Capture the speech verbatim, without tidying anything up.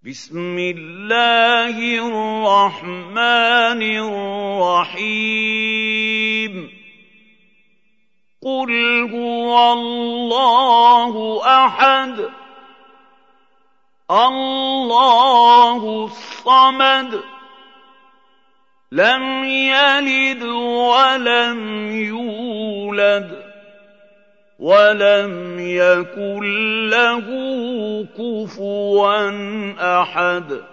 بسم الله الرحمن الرحيم قل هو الله أحد الله الصمد لم يلد ولم يولد ولم يكن له كفوا أحد